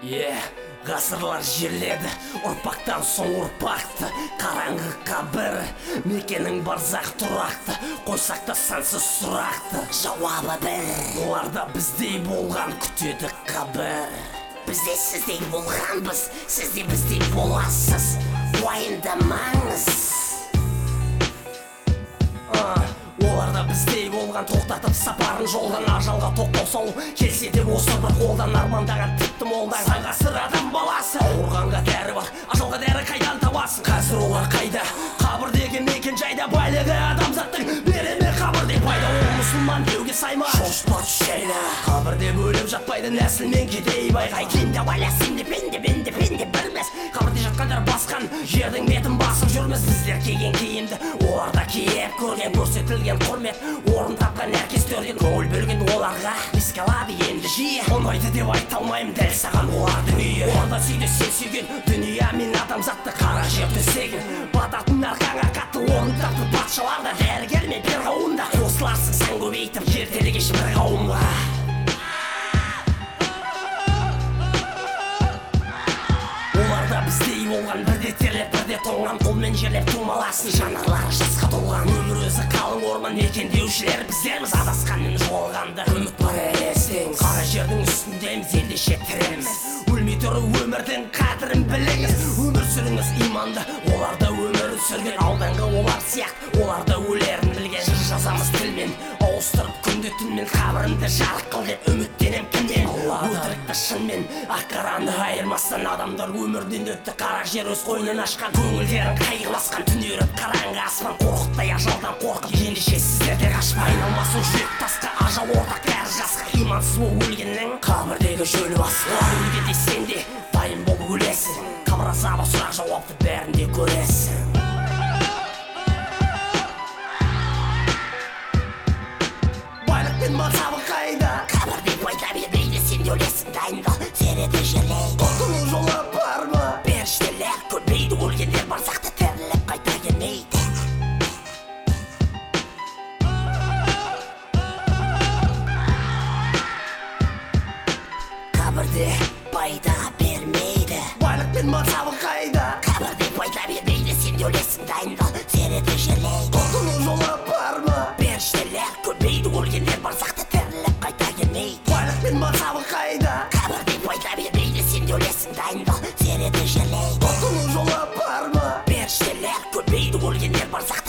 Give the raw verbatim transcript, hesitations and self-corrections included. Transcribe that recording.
Е, ғасырлар жерледі ұрпақтан соң ұрпақты, қараңғы қабір мекенің барзақ тұрақты, қойсақ та сансыз сұрақты. Жауабы бір, оларда біздей болған күтеді қабір. бізде сіздей болғанбыз, сізде біздей боласыз, уайымдамаңыз. Оларда біздей болған, тоқтатып сапарын жолдан, ажалға тоқтау салу келсе де осы бір қолдан, армандаған тіпті молдан. Сан ғасыр адам баласы, ауырғанға дәрі бар, ажалға дәрі қайдан табасың? Қазір олар қайда? Қабір деген мекен жайда, байлығы адамзаттың бере ме қабір деп пайда? Ол мұсылман деуге сайма, шошпа шайда. Қабірде бөліп жатпайды нәсіл мен кедей байғай. Кенде ойласын деп енді бенде бенде білмес, қабірде жатқандар басқан жердің бетін басып жүрміз. Біздер киген киімді оларда киіп көрген, көрсетілген құрмет орын тапқан әркестерден көңіл бөлген оларға ескалады енді жиі. Ұнайды деп айта алмаймын дәл саған олар дүние. Оларда сүйді сен сүйген дүние, мен адамзатты қара жер төсеген, бататын арқаңа қатты орын тапты. Патшаларда дәрігер мен перғауында қосыларсың сан көбейтіп ертелі кеш бір қауымға. Оларда біздей болған, бірде терлеп бірде тоңған, қолмен жерлеп тумаласын жанарлары жасқа толған. Өмір өзі қалың орман мекендеушілер біздерміз, адасқанмен жоғалғанды үміт бар елестеңіз. Қара жердің үстіндеміз, ендеше тіреміз, өлмей тұру өмірдің қадірін біліңіз. Өмір сүріңіз иманды, оларда өмір сүрген, алданғы олар сияқты оларда өлерін білген. Жыр жазамыз тілмен, ауыстырып күнде түнмен, қабірімді жарық қыл деп үміттенем кімнен? Өтірікті шынмен, ақ-қараны айырмастан адамдар өмірден өтті. Қара жер өз қойнын ашқан, көңілдерін қайғыласқан, түнеріп қараңғы аспан, қорықтай ажалдан қорқып ендеше сіздерде қашпа. Айналмасын жүрек тасқа, ажал ортақ бәрі жасқа. Имансыз болып өлгеннің қабірдегі жөлі басқа. Өлгенде сен де дайын болып өлесің, қабір азабы сұрақ жауапты бәрінде көресің. Байлық пен мансабы қайда? Қабірде пайда бермейді, сен де өлесің, дайындал, середі жерлейді. Құтылу жолы бар ма? Періштелер көрмейді, өлгендер барзақты тіріліп қайта келмейді. Қабірде пайда бермейді, Байлық пен мансабы қайда? қабірде пайда бермейді, сен де өлесің, дайындал, середі жерлейді. Құтылу жолы бар ма? Періштелер көрмейді, өлгендер барзақты тіріліп қайта келмейді. Байлық пен мансабы қайда? Қабірде пайда бермейді, сен де өлесің, дайындал, середі жерлейді. Құтылу жолы бар ма? Періштелер көрмейді, өлгендер барзақты